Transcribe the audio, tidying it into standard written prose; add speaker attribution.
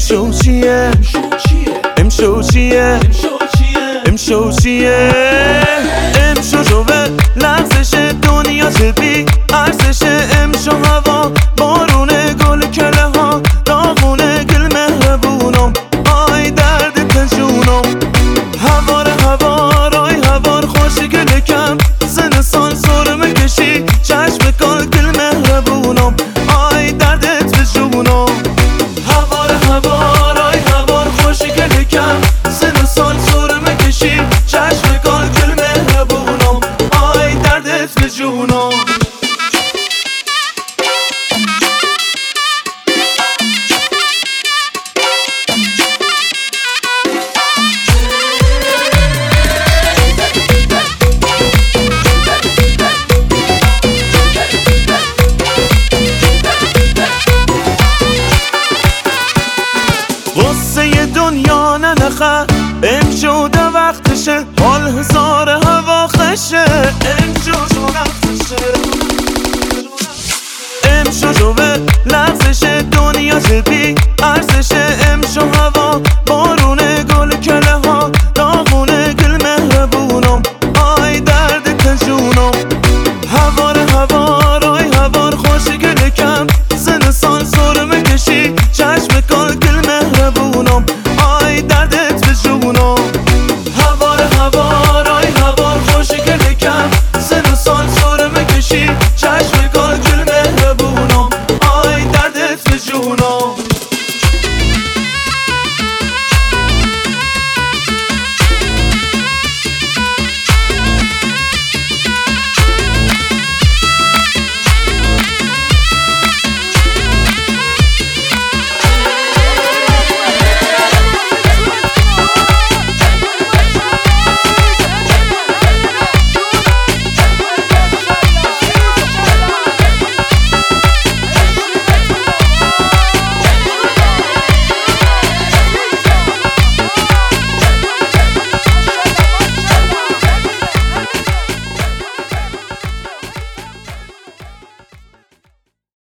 Speaker 1: امشو چیه امشو چیه امشو چیه امشو جوه لحظش دنیا چه بی ارزش امشو هوا بارونه گل کله ها داغونه گل مهربونم آی درد تجونم هوارای هوار خوشی گل کم زن سال سرمه کشی چشم کال گل مهربونم آی دردت تجونم هوارای هوار خوشی گل کم زن سال سرمه کشی چشم کال گل مهربونم آی دردت تجونم غصه دنیا ننخه امشو ده وقتشه حال هزار هوا خشه